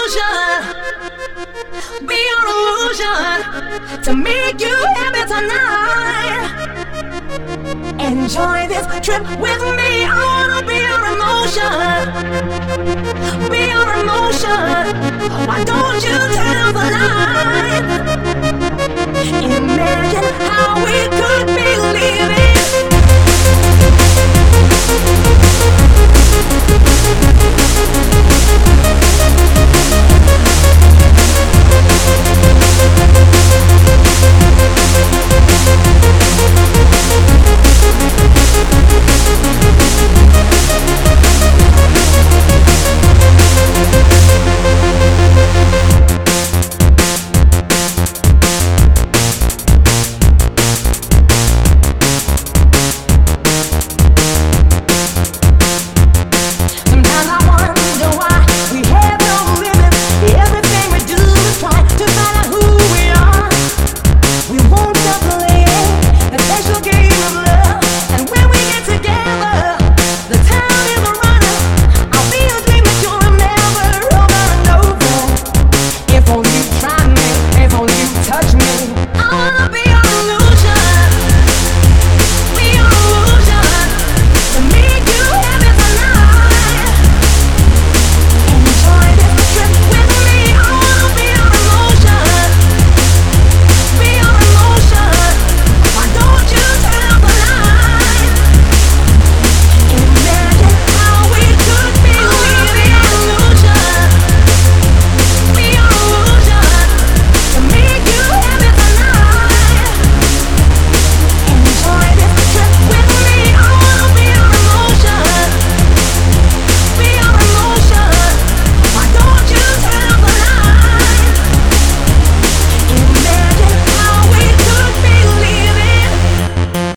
be your illusion, to make you happy tonight. Enjoy this trip with me. I wanna be your emotion, be your emotion. Why don't you tell the lie?